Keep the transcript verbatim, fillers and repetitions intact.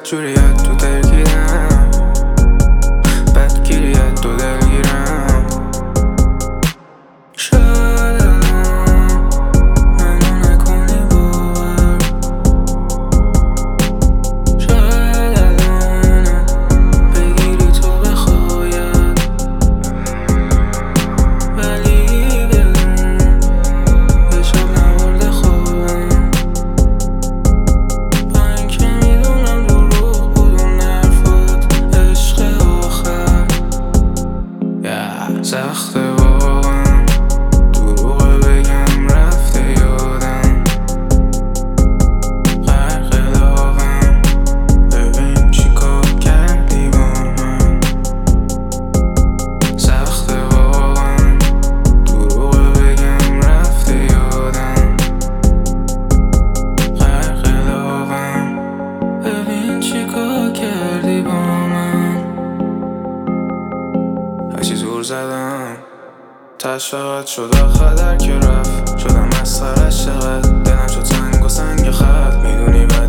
جوریت تو دلگیرم، بدگیریت تو دلگیرم. شاید الان منو نکنی باور، شاید الانم بگیری تو بخواید، ولی بدون یه شب نبرده خوابم. با اینکه میدونم دروغ بود اون حرفات، عشق آخر yeah. سخته واقعا دروغ بگم رفته یادم، غرق لاغم ببین چی کار کردی با من. سخته واقعا دروغ بگم رفته یادم، غرق لاغم ببین چی کار کردی با من. هرچی زور زدم تش فقط شد آخر که رفت، شدم مسخرش چقدر دلم شد سنگ و سنگ خط. میدونی